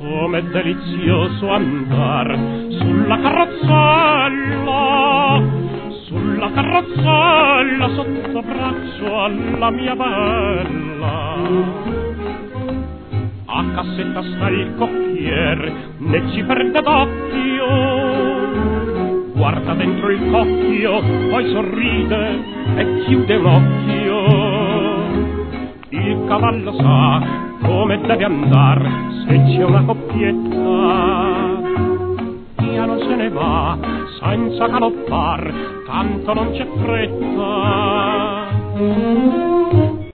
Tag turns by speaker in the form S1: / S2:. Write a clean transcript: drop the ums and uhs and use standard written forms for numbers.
S1: com'è delizioso andar sulla carrozzella sotto braccio alla mia bella. A cassetta sta il cocchiere, né ci perde d'occhio, guarda dentro il cocchio, poi sorride e chiude un occhio. Il cavallo sa come deve andar se c'è una coppietta, piano se ne va senza galoppar, tanto non c'è fretta.